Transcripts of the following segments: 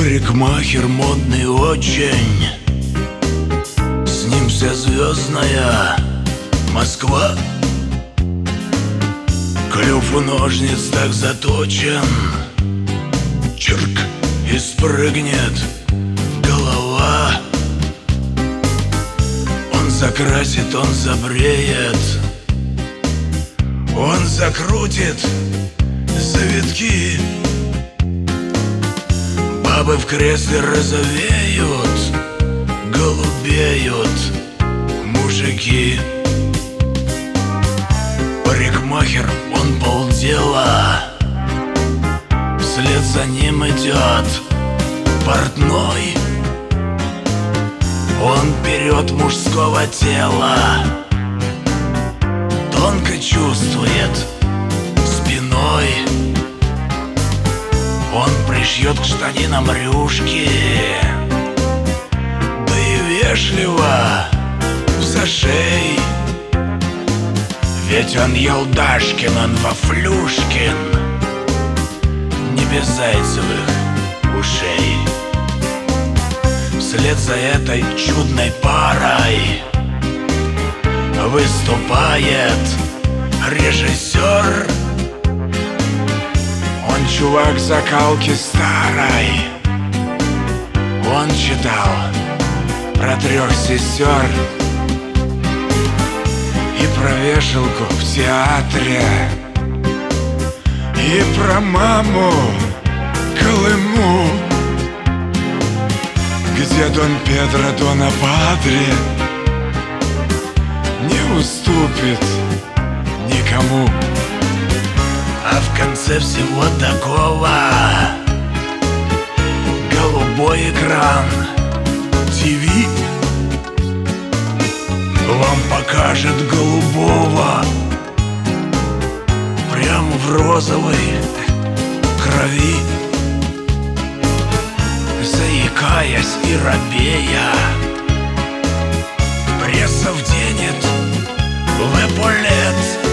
Парикмахер модный очень, с ним вся звездная Москва. Клюв у ножниц так заточен, чирк, и спрыгнет голова. Он закрасит, он забреет, он закрутит завитки. Бабы в кресле розовеют, голубеют мужики. Парикмахер, он полдела, вслед за ним идет портной. Он берет мужского тела, тонко чувствует спиной. Он пришьет к штанинам рюшки, да и вежливо в зашей. Ведь он Елдашкин, он Вафлюшкин, не без зайцевых ушей. Вслед за этой чудной парой выступает режиссер. Он чувак закалки старой, он читал про 3 сестер и про вешалку в театре, и про маму Колыму, где Дон Педро Дона Падре не уступит никому. А в конце всего такого голубой экран ТВ вам покажет голубого прямо в розовой крови. Заикаясь и робея, пресса вденет в эполет.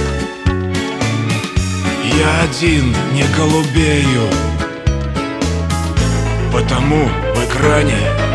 Я один не голубею, потому в экране